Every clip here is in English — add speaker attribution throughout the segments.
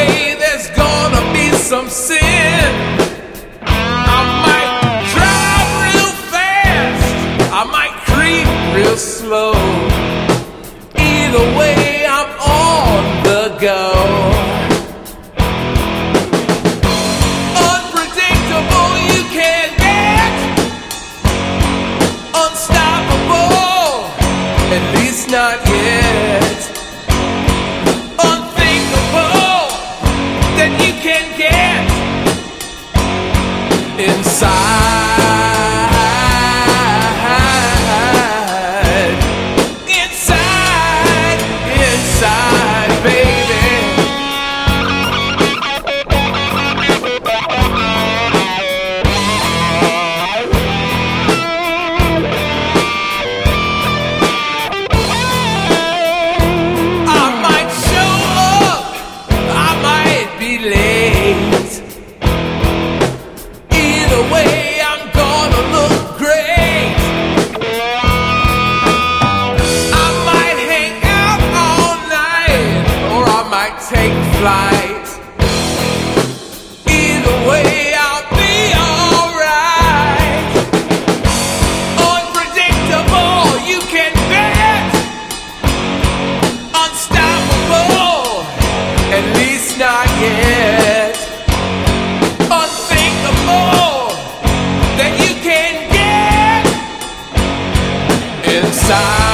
Speaker 1: way there's gonna be some sin. I might drive real fast, I might creep real slow. Either way, I'm on the go. Unpredictable, you can't get. Unstoppable, at least not yet. Unthinkable, that you can get inside. Take flight. Either way, I'll be alright. Unpredictable, you can bet. Unstoppable, at least not yet. Unthinkable, that you can get inside.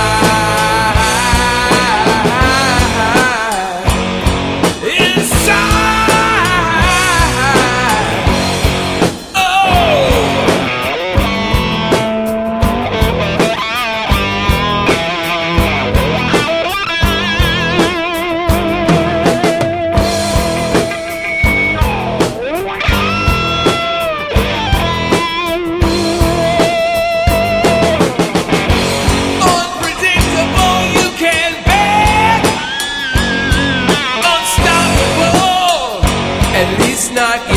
Speaker 1: Not